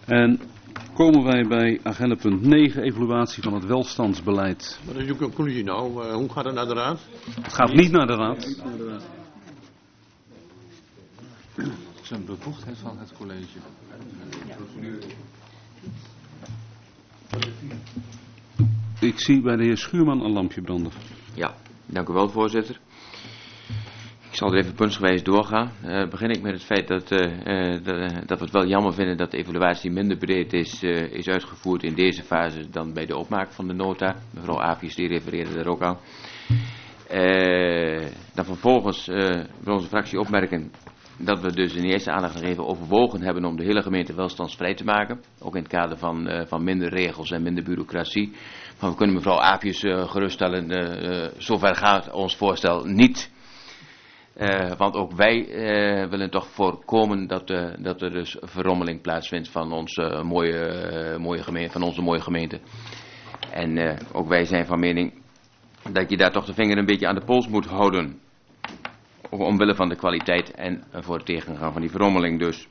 En komen wij bij agenda punt 9, evaluatie van het welstandsbeleid. Wat is uw conclusie nou? Hoe gaat het naar de raad? Het gaat niet naar de raad. Het is een bevoegdheid van het college. Ik zie bij de heer Schuurman een lampje branden. Ja, dank u wel, voorzitter. Ik zal er even puntsgewijs doorgaan. Begin ik met het feit dat we het wel jammer vinden dat de evaluatie minder breed is uitgevoerd in deze fase dan bij de opmaak van de nota. Mevrouw Avies die refereerde daar ook aan. Dan vervolgens wil onze fractie opmerken dat we dus in eerste aandacht nog even overwogen hebben om de hele gemeente welstandsvrij te maken. Ook in het kader van minder regels en minder bureaucratie. Maar we kunnen mevrouw Avies geruststellen, zover gaat ons voorstel niet. Want ook wij willen toch voorkomen dat er dus verrommeling plaatsvindt van onze mooie gemeente. En ook wij zijn van mening dat je daar toch de vinger een beetje aan de pols moet houden. Omwille van de kwaliteit en voor het tegengaan van die verrommeling dus.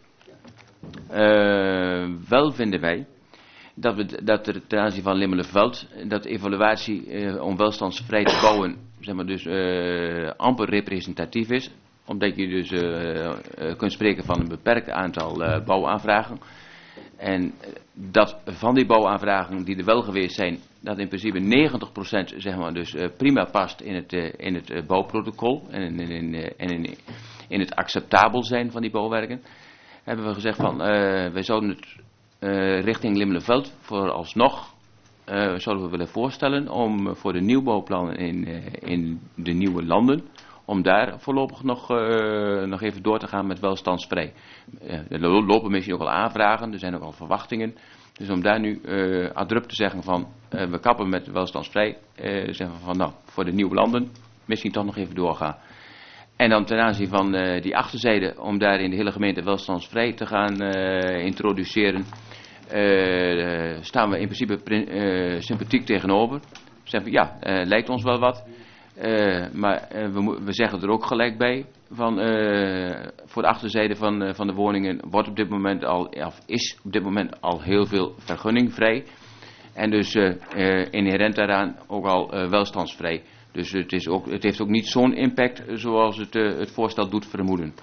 Wel vinden wij dat er ten aanzien van Limmelerveld, dat de evaluatie om welstandsvrij te bouwen, zeg maar dus amper representatief is. Omdat je dus kunt spreken van een beperkt aantal bouwaanvragen. En dat van die bouwaanvragen die er wel geweest zijn, dat in principe 90% zeg maar dus prima past in het bouwprotocol en in het acceptabel zijn van die bouwwerken. Hebben we gezegd van wij zouden het richting Limmelerveld vooralsnog zouden we willen voorstellen om voor de nieuwbouwplannen in de nieuwe landen, om daar voorlopig nog even door te gaan met welstandsvrij. Er lopen misschien ook al aanvragen, er zijn ook al verwachtingen. Dus om daar nu abrupt te zeggen van we kappen met welstandsvrij, zeggen we van nou, voor de nieuwe landen misschien toch nog even doorgaan. En dan ten aanzien van die achterzijde, om daar in de hele gemeente welstandsvrij te gaan introduceren, staan we in principe sympathiek tegenover. Zeggen we ja, lijkt ons wel wat. Maar we zeggen er ook gelijk bij van voor de achterzijde van de woningen wordt op dit moment is op dit moment al heel veel vergunningvrij. En dus inherent daaraan ook al welstandsvrij. Dus het heeft ook niet zo'n impact zoals het voorstel doet vermoeden.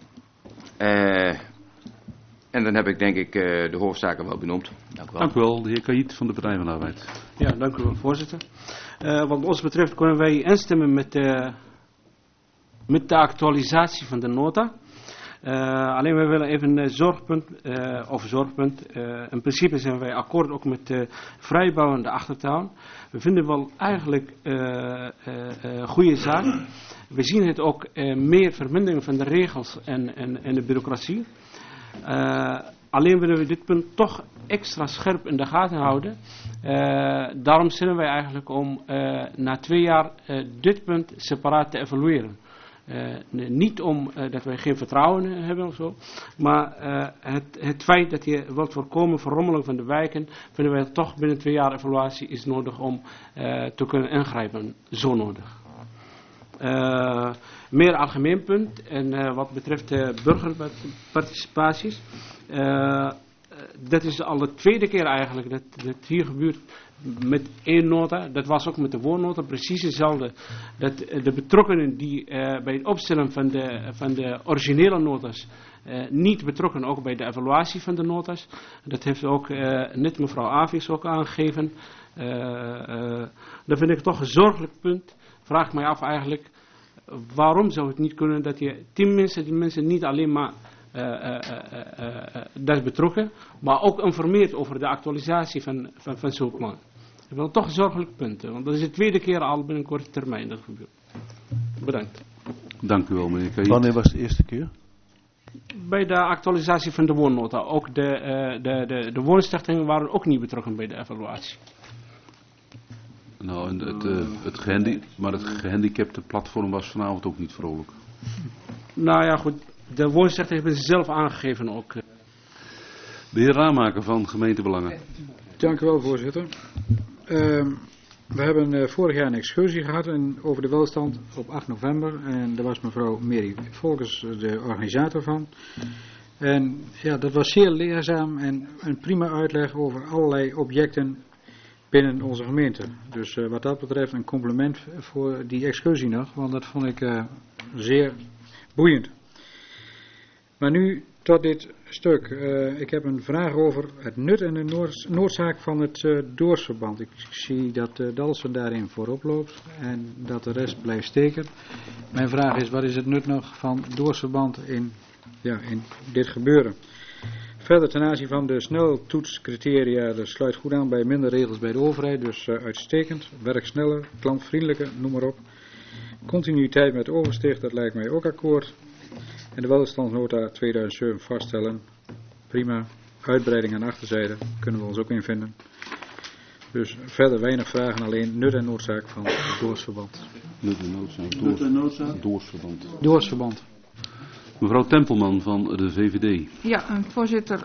En dan heb ik denk ik de hoofdzaken wel benoemd. Dank u wel. Dank u wel, de heer Kaït van de Partij van de Arbeid. Ja, dank u wel, voorzitter. Wat ons betreft kunnen wij instemmen met de actualisatie van de nota. Alleen wij willen even een zorgpunt. In principe zijn wij akkoord ook met de vrijbouwende achtertuin. We vinden wel eigenlijk een goede zaak. We zien het ook meer vermindering van de regels en de bureaucratie. Alleen willen we dit punt toch extra scherp in de gaten houden. Daarom stellen wij eigenlijk om na 2 jaar dit punt separaat te evalueren. Niet omdat wij geen vertrouwen hebben of zo, maar het feit dat je wilt voorkomen verrommeling van de wijken, vinden wij toch binnen 2 jaar evaluatie is nodig om te kunnen ingrijpen. Zo nodig. Meer algemeen punt en wat betreft burgerparticipaties. Dat is al de tweede keer eigenlijk dat hier gebeurt met 1 nota. Dat was ook met de woonnota precies hetzelfde. Dat de betrokkenen die bij het opstellen van de originele notas niet betrokken, ook bij de evaluatie van de notas. Dat heeft ook net mevrouw Avies ook aangegeven. Dat vind ik toch een zorgelijk punt. Vraag mij af eigenlijk, waarom zou het niet kunnen dat je die mensen niet alleen maar dat is betrokken, maar ook informeert over de actualisatie van zo'n plan. Dat is wel toch een zorgelijk punt, want dat is de tweede keer al binnen een korte termijn dat gebeurt. Bedankt. Dank u wel, meneer Kaït. Wanneer was de eerste keer? Bij de actualisatie van de woonnota. Ook de woonstichtingen waren ook niet betrokken bij de evaluatie. Nou, het gehandicapte platform was vanavond ook niet vrolijk. Nou ja, goed. De woonstichting hebben ze zelf aangegeven ook. De heer Raamaker van Gemeentebelangen. Dank u wel, voorzitter. We hebben vorig jaar een excursie gehad over de welstand op 8 november. En daar was mevrouw Mary Volkers de organisator van. En ja, dat was zeer leerzaam en een prima uitleg over allerlei objecten binnen onze gemeente. Dus wat dat betreft een compliment voor die excursie nog, want dat vond ik zeer boeiend. Maar nu tot dit stuk. Ik heb een vraag over het nut en de noodzaak van het doorsverband. Ik zie dat Dalsen daarin voorop loopt en dat de rest blijft steken. Mijn vraag is, wat is het nut nog van doorsverband in dit gebeuren? Verder ten aanzien van de sneltoetscriteria, dat sluit goed aan bij minder regels bij de overheid, dus uitstekend. Werk sneller, klantvriendelijker, noem maar op. Continuïteit met oversticht, dat lijkt mij ook akkoord. En de welstandsnota 2007 vaststellen, prima. Uitbreiding aan de achterzijde, kunnen we ons ook in vinden. Dus verder weinig vragen, alleen nut en noodzaak van het doorsverband. Nut en noodzaak, doorsverband. Doorsverband. Mevrouw Tempelman van de VVD. Ja, voorzitter.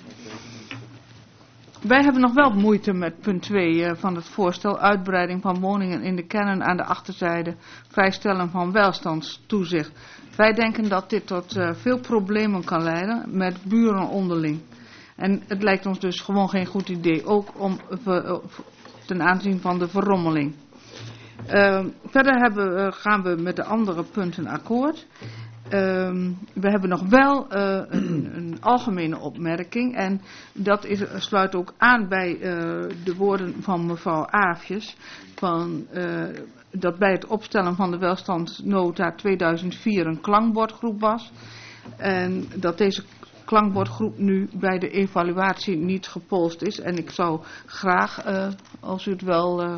Wij hebben nog wel moeite met punt 2 van het voorstel. Uitbreiding van woningen in de kernen aan de achterzijde. Vrijstellen van welstandstoezicht. Wij denken dat dit tot veel problemen kan leiden met buren onderling. En het lijkt ons dus gewoon geen goed idee. Ook ten aanzien van de verrommeling. Verder gaan we met de andere punten akkoord. We hebben nog wel een algemene opmerking en dat sluit ook aan bij de woorden van mevrouw Aafjes dat bij het opstellen van de welstandsnota 2004 een klankbordgroep was en dat deze klankbordgroep nu bij de evaluatie niet gepolst is en ik zou graag als u het wel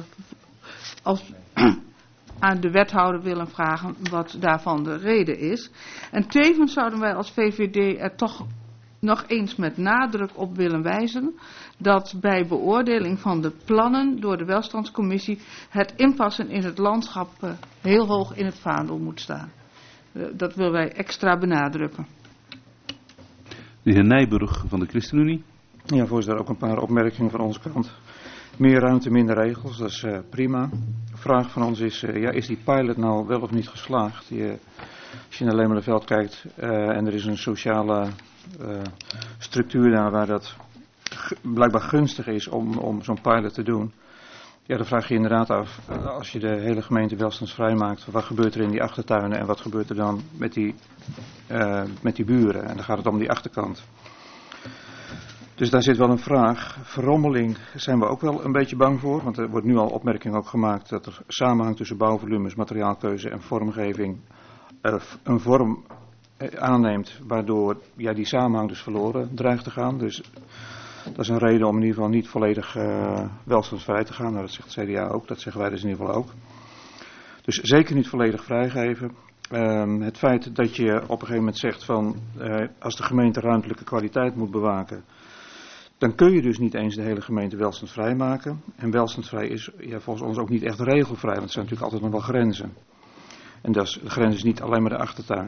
aan de wethouder willen vragen wat daarvan de reden is. En tevens zouden wij als VVD er toch nog eens met nadruk op willen wijzen dat bij beoordeling van de plannen door de welstandscommissie het inpassen in het landschap heel hoog in het vaandel moet staan. Dat willen wij extra benadrukken. De heer Nijburg van de ChristenUnie. Ja, voorzitter, ook een paar opmerkingen van onze kant. Meer ruimte, minder regels, dat is prima. De vraag van ons is, is die pilot nou wel of niet geslaagd? Als je naar Lemelenveld kijkt en er is een sociale structuur daar waar dat blijkbaar gunstig is om zo'n pilot te doen. Ja, dan vraag je inderdaad af, als je de hele gemeente welstandsvrij maakt, wat gebeurt er in die achtertuinen en wat gebeurt er dan met die buren? En dan gaat het om die achterkant. Dus daar zit wel een vraag. Verrommeling zijn we ook wel een beetje bang voor. Want er wordt nu al opmerking ook gemaakt dat er samenhang tussen bouwvolumes, materiaalkeuze en vormgeving een vorm aanneemt. Waardoor die samenhang dus verloren dreigt te gaan. Dus dat is een reden om in ieder geval niet volledig welstandsvrij te gaan. Nou, dat zegt het CDA ook, dat zeggen wij dus in ieder geval ook. Dus zeker niet volledig vrijgeven. Het feit dat je op een gegeven moment zegt van als de gemeente ruimtelijke kwaliteit moet bewaken, dan kun je dus niet eens de hele gemeente welstandsvrij maken. En welstandsvrij is volgens ons ook niet echt regelvrij, want er zijn natuurlijk altijd nog wel grenzen. En de grens is niet alleen maar de achtertuin.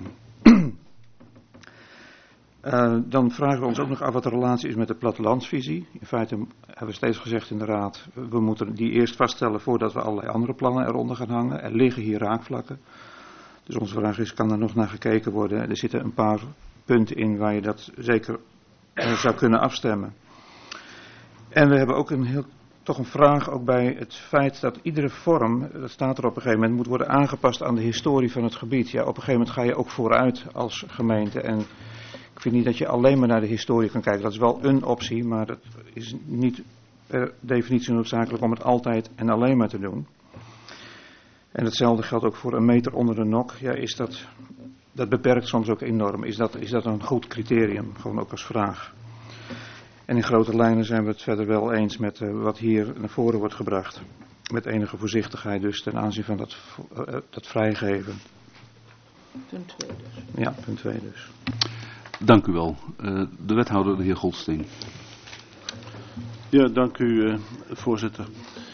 Dan vragen we ons ook nog af wat de relatie is met de plattelandsvisie. In feite hebben we steeds gezegd in de raad, we moeten die eerst vaststellen voordat we allerlei andere plannen eronder gaan hangen. Er liggen hier raakvlakken. Dus onze vraag is, kan er nog naar gekeken worden? Er zitten een paar punten in waar je dat zeker zou kunnen afstemmen. En we hebben ook toch een vraag ook bij het feit dat iedere vorm, dat staat er op een gegeven moment, moet worden aangepast aan de historie van het gebied. Ja, op een gegeven moment ga je ook vooruit als gemeente. En ik vind niet dat je alleen maar naar de historie kan kijken. Dat is wel een optie, maar dat is niet per definitie noodzakelijk om het altijd en alleen maar te doen. En hetzelfde geldt ook voor een meter onder de nok. Ja, dat beperkt soms ook enorm. Is dat een goed criterium? Gewoon ook als vraag. En in grote lijnen zijn we het verder wel eens met wat hier naar voren wordt gebracht. Met enige voorzichtigheid dus ten aanzien van dat vrijgeven. Punt 2 dus. Ja, punt 2 dus. Dank u wel. De wethouder, de heer Goldsteen. Ja, dank u, voorzitter.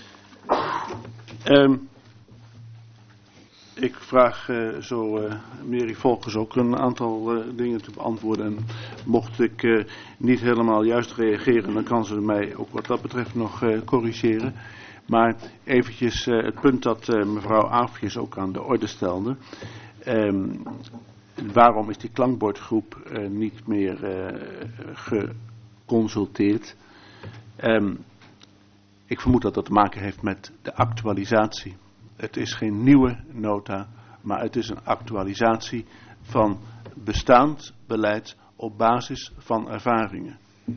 Ik vraag meneer Volkers ook een aantal dingen te beantwoorden. En mocht ik niet helemaal juist reageren, dan kan ze mij ook wat dat betreft nog corrigeren. Maar eventjes het punt dat mevrouw Aafjes ook aan de orde stelde. waarom is die klankbordgroep niet meer geconsulteerd? Ik vermoed dat dat te maken heeft met de actualisatie. Het is geen nieuwe nota, maar het is een actualisatie van bestaand beleid op basis van ervaringen.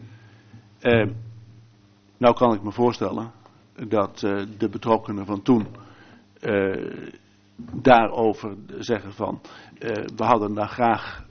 Nou kan ik me voorstellen dat de betrokkenen van toen daarover zeggen van we hadden daar graag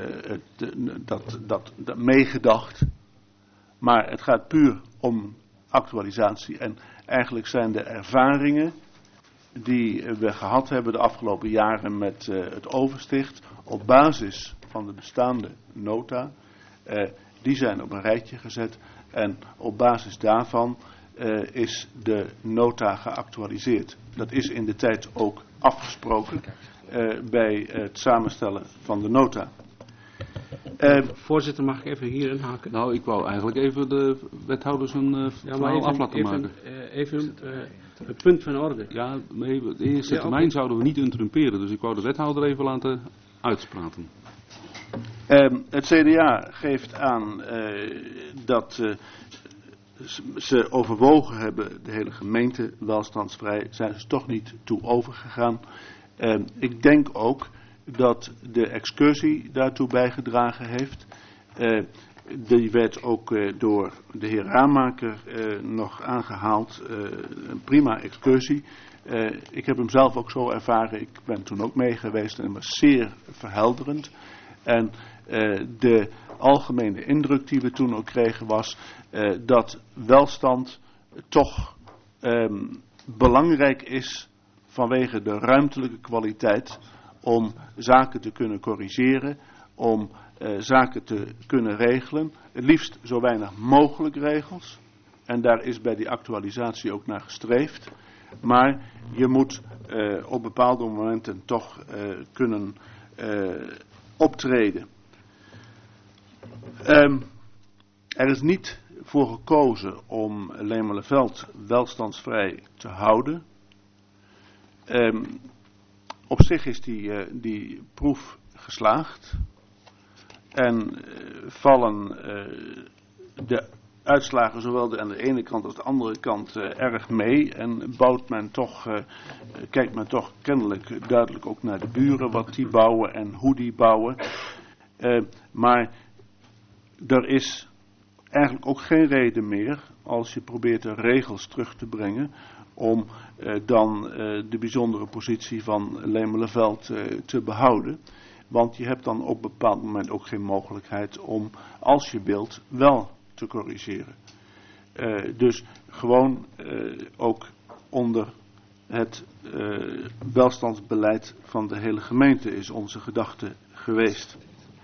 dat meegedacht, maar het gaat puur om actualisatie en eigenlijk zijn de ervaringen die we gehad hebben de afgelopen jaren met het oversticht op basis van de bestaande nota, die zijn op een rijtje gezet en op basis daarvan is de nota geactualiseerd. Dat is in de tijd ook afgesproken bij het samenstellen van de nota. Voorzitter, mag ik even hier inhaken? Nou, ik wou eigenlijk even de wethouders een verhaal af laten maken. Even het punt van orde. Ja, nee, de eerste termijn zouden we niet interrumperen, dus ik wou de wethouder even laten uitspraken. Het CDA geeft aan dat ze overwogen hebben de hele gemeente welstandsvrij, zijn ze toch niet toe overgegaan. Ik denk ook dat de excursie daartoe bijgedragen heeft. Die werd ook door de heer Raamaker nog aangehaald. Een prima excursie. Ik heb hem zelf ook zo ervaren. Ik ben toen ook mee geweest en het was zeer verhelderend. En de algemene indruk die we toen ook kregen was dat welstand toch belangrijk is vanwege de ruimtelijke kwaliteit om zaken te kunnen corrigeren, om zaken te kunnen regelen. Het liefst zo weinig mogelijk regels. En daar is bij die actualisatie ook naar gestreefd. Maar je moet op bepaalde momenten toch kunnen optreden. Er is niet voor gekozen om Lemelerveld welstandsvrij te houden. Op zich is die proef geslaagd. En vallen de uitslagen zowel aan de ene kant als de andere kant erg mee. En kijkt men toch kennelijk duidelijk ook naar de buren wat die bouwen en hoe die bouwen. Maar er is eigenlijk ook geen reden meer, als je probeert de regels terug te brengen, om dan de bijzondere positie van Lemelerveld te behouden. Want je hebt dan op een bepaald moment ook geen mogelijkheid om, als je wilt, wel te corrigeren. Dus gewoon ook onder het welstandsbeleid van de hele gemeente is onze gedachte geweest.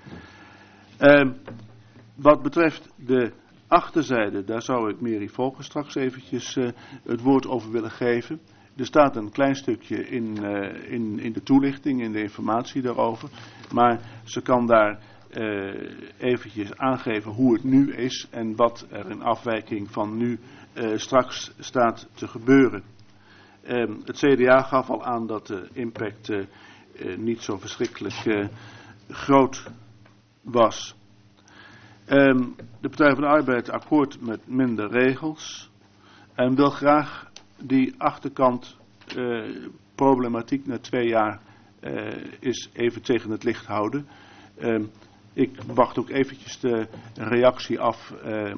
Wat betreft de achterzijde, daar zou ik Mary Volker straks eventjes het woord over willen geven. Er staat een klein stukje in de toelichting, in de informatie daarover. Maar ze kan daar eventjes aangeven hoe het nu is en wat er in afwijking van nu straks staat te gebeuren. Het CDA gaf al aan dat de impact niet zo verschrikkelijk groot was. De Partij van de Arbeid akkoord met minder regels en wil graag die achterkant problematiek na 2 jaar is even tegen het licht houden. Ik wacht ook eventjes de reactie af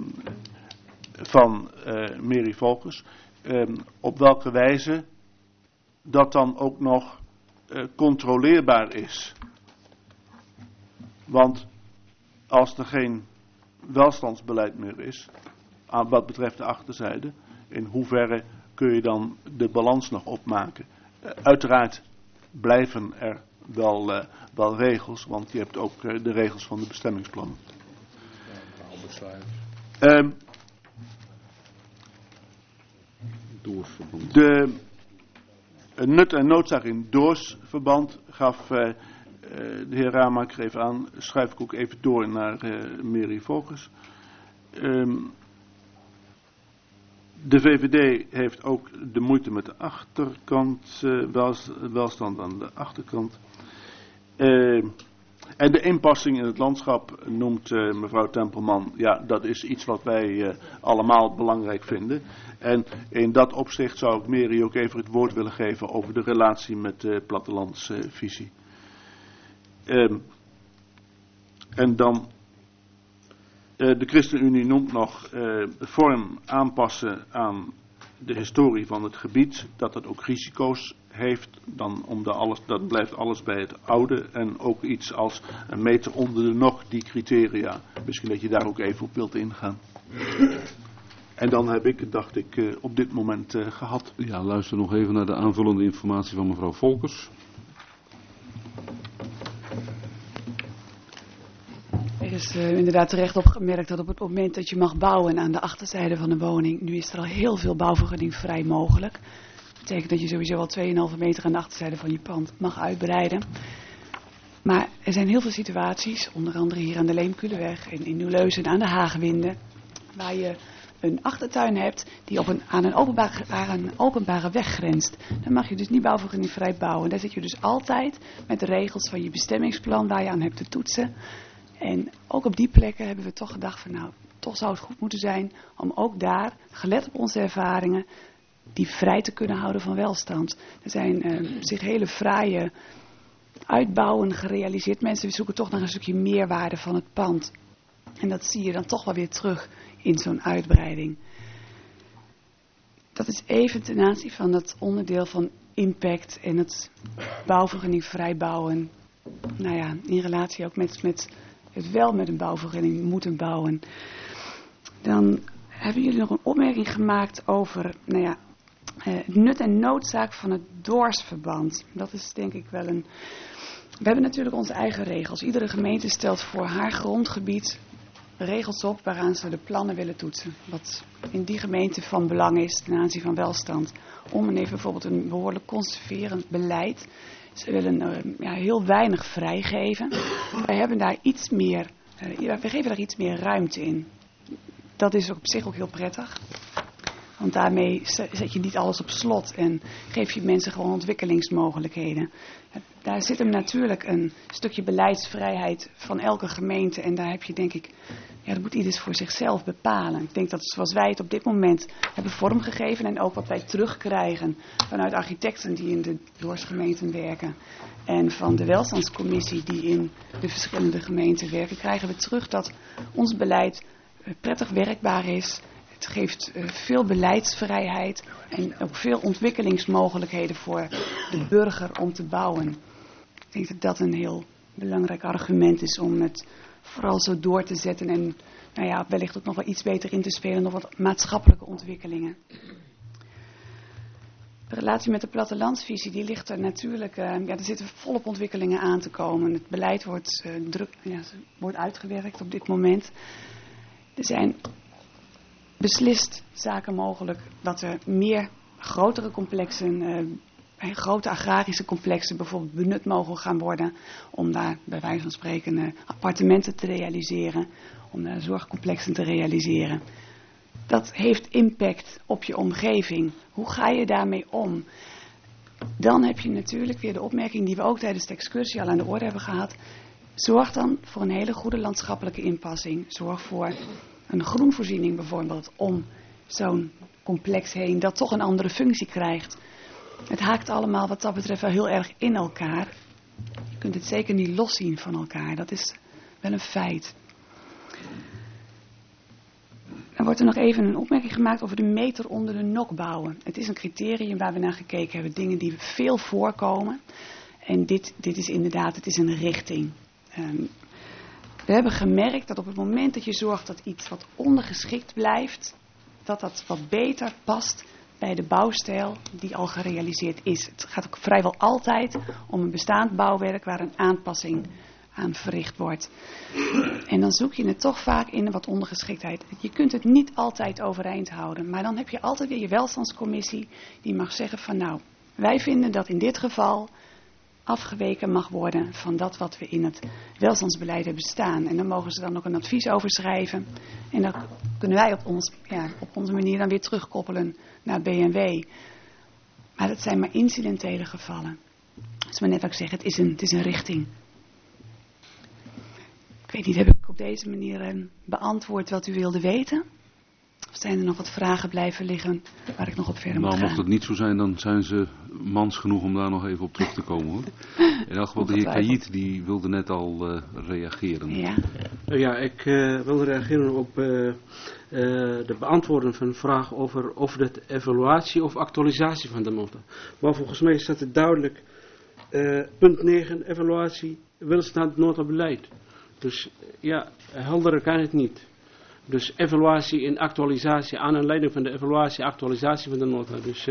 van Mary Volkers. Op welke wijze dat dan ook nog controleerbaar is. Want als er geen welstandsbeleid meer is, wat betreft de achterzijde, in hoeverre kun je dan de balans nog opmaken? Uiteraard blijven er wel regels, want je hebt ook de regels van de bestemmingsplannen. De nut en noodzaak in doorsverband gaf de heer Raamaker even aan, schuif ik ook even door naar Mary Volkers. De VVD heeft ook de moeite met de achterkant, welstand aan de achterkant. En de inpassing in het landschap noemt mevrouw Tempelman. Ja, dat is iets wat wij allemaal belangrijk vinden. En in dat opzicht zou ik Mary ook even het woord willen geven over de relatie met de plattelandsvisie. En dan, de ChristenUnie noemt nog vorm aanpassen aan de historie van het gebied. Dat het ook risico's heeft, dat blijft alles bij het oude. En ook iets als een meter onder de nog, die criteria. Misschien dat je daar ook even op wilt ingaan. En dan heb ik het, dacht ik, op dit moment gehad. Ja, luister nog even naar de aanvullende informatie van mevrouw Volkers. Er is inderdaad terecht opgemerkt dat op het moment dat je mag bouwen aan de achterzijde van de woning, nu is er al heel veel bouwvergunning vrij mogelijk. Dat betekent dat je sowieso al 2,5 meter aan de achterzijde van je pand mag uitbreiden. Maar er zijn heel veel situaties, onder andere hier aan de Leemkulenweg en in Nieuw-Leuzen aan de Haagwinden, waar je een achtertuin hebt die aan een openbare weg grenst. Dan mag je dus niet bouwvergunningvrij bouwen. Daar zit je dus altijd met de regels van je bestemmingsplan waar je aan hebt te toetsen. En ook op die plekken hebben we toch gedacht van nou, toch zou het goed moeten zijn om ook daar, gelet op onze ervaringen, die vrij te kunnen houden van welstand. Er zijn zich hele fraaie uitbouwen gerealiseerd. Mensen zoeken toch naar een stukje meerwaarde van het pand. En dat zie je dan toch wel weer terug in zo'n uitbreiding. Dat is even ten aanzien van het onderdeel van impact en het bouwvergunningvrij bouwen. Nou ja, in relatie ook met het wel met een bouwvergunning moeten bouwen. Dan hebben jullie nog een opmerking gemaakt over het nut en noodzaak van het doorsverband. Dat is denk ik wel een... We hebben natuurlijk onze eigen regels. Iedere gemeente stelt voor haar grondgebied regels op waaraan ze de plannen willen toetsen. Wat in die gemeente van belang is ten aanzien van welstand. Om en even bijvoorbeeld een behoorlijk conserverend beleid. Ze willen heel weinig vrijgeven. Wij hebben daar iets meer, wij geven daar iets meer ruimte in. Dat is op zich ook heel prettig. Want daarmee zet je niet alles op slot en geef je mensen gewoon ontwikkelingsmogelijkheden. Daar zit hem natuurlijk een stukje beleidsvrijheid van elke gemeente. En daar heb je denk ik, dat moet ieders voor zichzelf bepalen. Ik denk dat zoals wij het op dit moment hebben vormgegeven en ook wat wij terugkrijgen vanuit architecten die in de doorsgemeenten werken. En van de welstandscommissie die in de verschillende gemeenten werken, krijgen we terug dat ons beleid prettig werkbaar is. Het geeft veel beleidsvrijheid en ook veel ontwikkelingsmogelijkheden voor de burger om te bouwen. Ik denk dat dat een heel belangrijk argument is om het vooral zo door te zetten en wellicht ook nog wel iets beter in te spelen, nog wat maatschappelijke ontwikkelingen. De relatie met de plattelandsvisie, die ligt er natuurlijk, er zitten volop ontwikkelingen aan te komen. Het beleid wordt uitgewerkt op dit moment. Er zijn beslist zaken mogelijk dat er meer grotere complexen, grote agrarische complexen bijvoorbeeld benut mogen gaan worden. Om daar bij wijze van spreken appartementen te realiseren. Om daar zorgcomplexen te realiseren. Dat heeft impact op je omgeving. Hoe ga je daarmee om? Dan heb je natuurlijk weer de opmerking die we ook tijdens de excursie al aan de orde hebben gehad. Zorg dan voor een hele goede landschappelijke inpassing. Zorg voor een groenvoorziening bijvoorbeeld om zo'n complex heen dat toch een andere functie krijgt. Het haakt allemaal wat dat betreft wel heel erg in elkaar. Je kunt het zeker niet loszien van elkaar. Dat is wel een feit. Dan wordt er nog even een opmerking gemaakt over de meter onder de nok bouwen. Het is een criterium waar we naar gekeken hebben. Dingen die veel voorkomen. En dit is inderdaad, het is een richting. We hebben gemerkt dat op het moment dat je zorgt dat iets wat ondergeschikt blijft, dat dat wat beter past bij de bouwstijl die al gerealiseerd is. Het gaat ook vrijwel altijd om een bestaand bouwwerk waar een aanpassing aan verricht wordt. En dan zoek je het toch vaak in wat ondergeschiktheid. Je kunt het niet altijd overeind houden, maar dan heb je altijd weer je welstandscommissie die mag zeggen van nou, wij vinden dat in dit geval afgeweken mag worden van dat wat we in het welstandsbeleid hebben staan. En dan mogen ze dan ook een advies over schrijven. En dan kunnen wij op onze manier dan weer terugkoppelen naar B&W. Maar dat zijn maar incidentele gevallen. Dus maar net wat ik zeg, het is een richting. weet niet, heb ik op deze manier beantwoord wat u wilde weten? Of zijn er nog wat vragen blijven liggen waar ik nog op verder moet gaan? Mocht het niet zo zijn, dan zijn ze mans genoeg om daar nog even op terug te komen, hoor. In elk geval, de heer Kayit, die wilde net al reageren. Ja. Ja, ik wil reageren op de beantwoorden van een vraag over de evaluatie of actualisatie van de nota. Maar volgens mij staat het duidelijk, punt 9, evaluatie, welstand, nota, beleid. Dus ja, helder kan het niet. Dus evaluatie en actualisatie, aan aanleiding van de evaluatie, actualisatie van de nota. Dus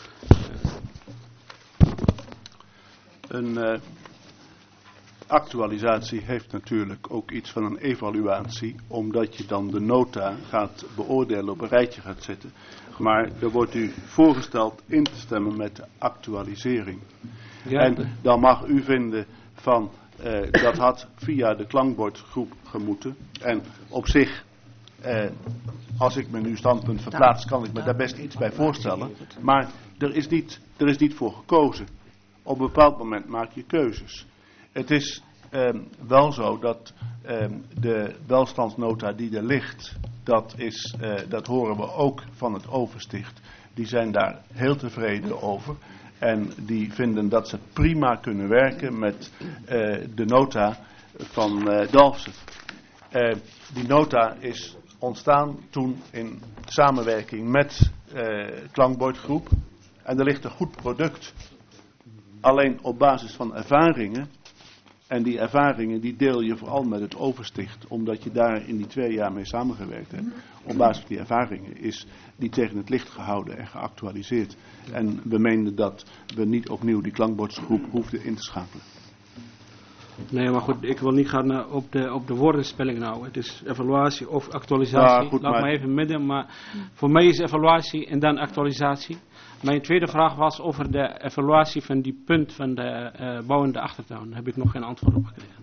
een actualisatie heeft natuurlijk ook iets van een evaluatie, omdat je dan de nota gaat beoordelen, op een rijtje gaat zetten. Maar er wordt u voorgesteld in te stemmen met de actualisering. Ja, en dan mag u vinden van, dat had via de klankbordgroep gemoeten. En op zich, als ik me nu standpunt verplaats, kan ik me daar best iets bij voorstellen. Maar er is niet voor gekozen. Op een bepaald moment maak je keuzes. Het is wel zo dat de welstandsnota die er ligt, dat horen we ook van het oversticht. Die zijn daar heel tevreden over. En die vinden dat ze prima kunnen werken met de nota van Dalfsen. Die nota is ontstaan toen in samenwerking met klankbordgroep. En er ligt een goed product. Alleen op basis van ervaringen. En die ervaringen die deel je vooral met het oversticht. Omdat je daar in die 2 jaar mee samengewerkt hebt. Op basis van die ervaringen is die tegen het licht gehouden en geactualiseerd. En we meenden dat we niet opnieuw die klankbordsgroep hoefden in te schakelen. Nee, maar goed, ik wil niet gaan op de woordenspelling nou. Het is evaluatie of actualisatie. Ja, goed, laat maar even midden. Maar voor mij is evaluatie en dan actualisatie. Mijn tweede vraag was over de evaluatie van die punt van de bouwende achtertuin. Daar heb ik nog geen antwoord op gekregen.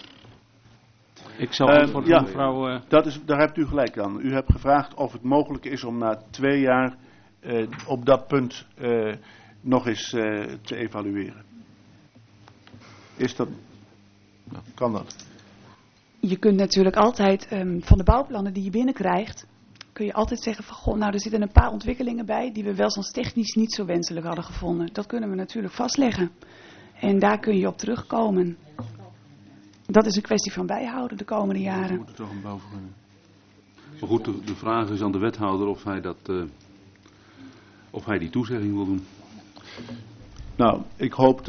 Ik zal antwoord van mevrouw... Daar hebt u gelijk aan. U hebt gevraagd of het mogelijk is om na 2 jaar op dat punt nog eens te evalueren. Is dat... Kan dat? Je kunt natuurlijk altijd van de bouwplannen die je binnenkrijgt, kun je altijd zeggen van, goh, nou er zitten een paar ontwikkelingen bij die we welstandstechnisch niet zo wenselijk hadden gevonden. Dat kunnen we natuurlijk vastleggen. En daar kun je op terugkomen. Dat is een kwestie van bijhouden de komende jaren. We moeten toch een bouwvergunning. Maar goed, de vraag is aan de wethouder of hij die toezegging wil doen. Nou, ik hoop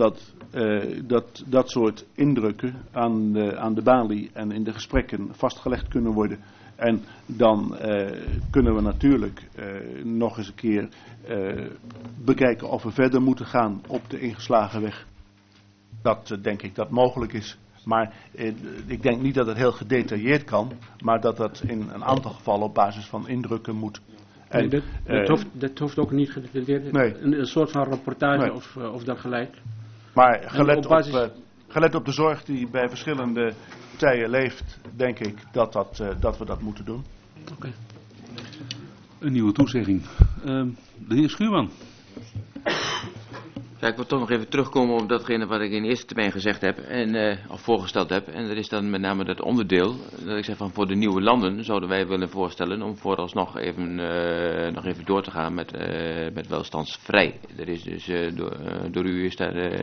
dat soort indrukken aan de balie en in de gesprekken vastgelegd kunnen worden. En dan kunnen we natuurlijk nog eens een keer bekijken of we verder moeten gaan op de ingeslagen weg. Dat denk ik dat mogelijk is. Maar ik denk niet dat het heel gedetailleerd kan, maar dat dat in een aantal gevallen op basis van indrukken moet. En, nee, dat hoeft ook niet gedetailleerd. Nee. Een soort van rapportage nee. of dergelijke. Maar gelet op de zorg die bij verschillende partijen leeft, denk ik dat we dat moeten doen. Okay. Een nieuwe toezegging. De heer Schuurman. Ja, ik wil toch nog even terugkomen op datgene wat ik in eerste termijn gezegd heb of voorgesteld heb. En dat is dan met name dat onderdeel dat ik zeg van voor de nieuwe landen zouden wij willen voorstellen om vooralsnog nog even door te gaan met welstandsvrij. Er is dus door u is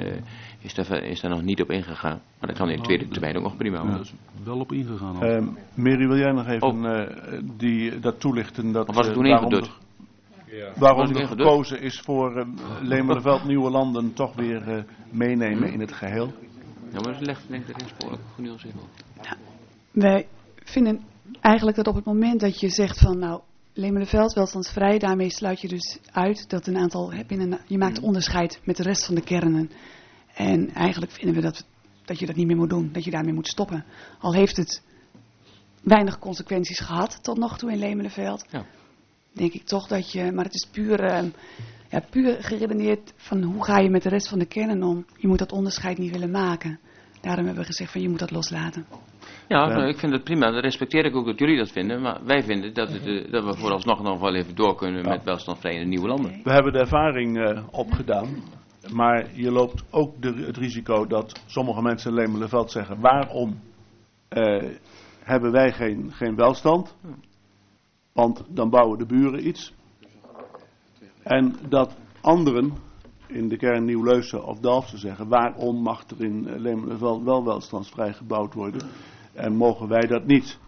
daar nog niet op ingegaan. Maar dat kan in de tweede termijn ook nog prima. Ja, is wel op ingegaan. Mary, wil jij nog even dat toelichten? Dat was het toen ingedrukt? Ja. Waarom er gekozen is voor Lemelenveld Nieuwe Landen toch weer meenemen in het geheel? Ja, maar dat legt denk ik de rechtspoorlijk genoeg zin op. Ja, wij vinden eigenlijk dat op het moment dat je zegt van nou, Lemelenveld welstandsvrij, daarmee sluit je dus uit dat een aantal, je maakt onderscheid met de rest van de kernen. En eigenlijk vinden we dat je dat niet meer moet doen, dat je daarmee moet stoppen. Al heeft het weinig consequenties gehad tot nog toe in Lemelenveld. Ja. Denk ik toch dat je, maar het is puur geredeneerd van hoe ga je met de rest van de kernen om. Je moet dat onderscheid niet willen maken. Daarom hebben we gezegd van je moet dat loslaten. Ja, nou, ik vind het prima. Dat respecteer ik ook dat jullie dat vinden. Maar wij vinden dat we vooralsnog nog wel even door kunnen met welstandsvrij in de nieuwe landen. Okay. We hebben de ervaring opgedaan. Maar je loopt ook het risico dat sommige mensen in Lemelenveld zeggen, waarom hebben wij geen welstand. Want dan bouwen de buren iets. En dat anderen in de kern Nieuw-Leusen of Dalfsen zeggen, waarom mag er in Lemelerveld wel welstandsvrij gebouwd worden en mogen wij dat niet?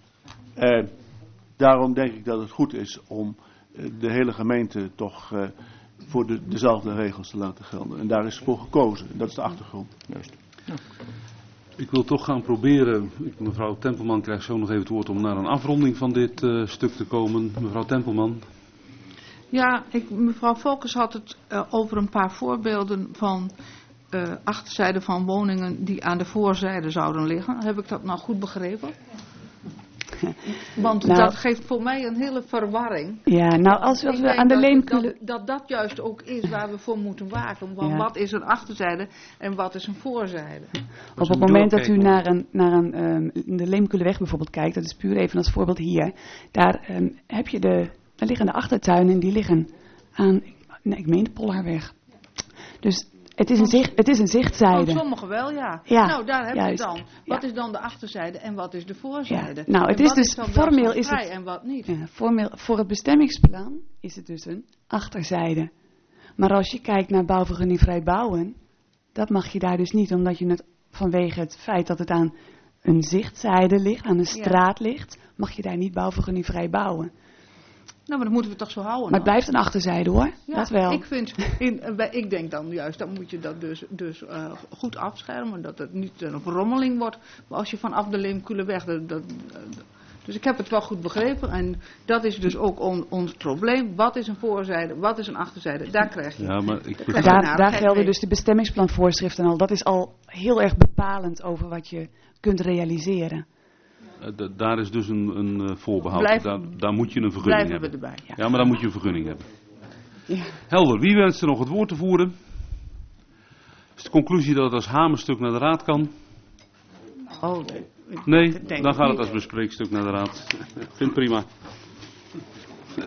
Daarom denk ik dat het goed is om de hele gemeente toch voor dezelfde regels te laten gelden. En daar is voor gekozen. Dat is de achtergrond. Juist. Ja. Ik wil toch gaan proberen, mevrouw Tempelman krijgt zo nog even het woord om naar een afronding van dit stuk te komen. Mevrouw Tempelman. Ja, mevrouw Volkers had het over een paar voorbeelden van achterzijden van woningen die aan de voorzijde zouden liggen. Heb ik dat nou goed begrepen? Want dat geeft voor mij een hele verwarring. Ja, nou als we aan de Leemkulen... Dat juist ook is waar we voor moeten waken. Want wat is een achterzijde en wat is een voorzijde? Op het moment dat u naar de Leemkulenweg bijvoorbeeld kijkt, dat is puur even als voorbeeld hier. Daar heb je daar liggen de achtertuinen, die liggen aan, ik meen de Polharweg. Dus het is een zichtzijde. Van sommigen wel, ja. Nou, daar heb je het dan. Wat is dan de achterzijde en wat is de voorzijde? Ja. Nou, het is dus formeel is het en wat niet. Ja, formeel, voor het bestemmingsplan is het dus een achterzijde. Maar als je kijkt naar bouwvergunningvrij bouwen, dat mag je daar dus niet, omdat je het vanwege het feit dat het aan een zichtzijde ligt, aan een straat ligt, mag je daar niet bouwvergunningvrij bouwen. Nou, maar dat moeten we toch zo houden. Maar het blijft een achterzijde hoor, ja, dat wel. Ik denk dan juist, dan moet je dat dus goed afschermen, dat het niet een rommeling wordt. Maar als je vanaf de Leemkulenweg, dus ik heb het wel goed begrepen en dat is dus ook ons probleem. Wat is een voorzijde, wat is een achterzijde, daar krijg je. Ja, maar daar gelden dus de bestemmingsplanvoorschriften al. Dat is al heel erg bepalend over wat je kunt realiseren. Daar is dus een voorbehoud. Daar moet je een vergunning hebben. Blijven we erbij. Ja, maar daar moet je een vergunning hebben. Ja. Helder, wie wenst er nog het woord te voeren? Is de conclusie dat het als hamerstuk naar de raad kan? Oh, Nee, dan gaat het als bespreekstuk naar de raad. Ik vind het prima.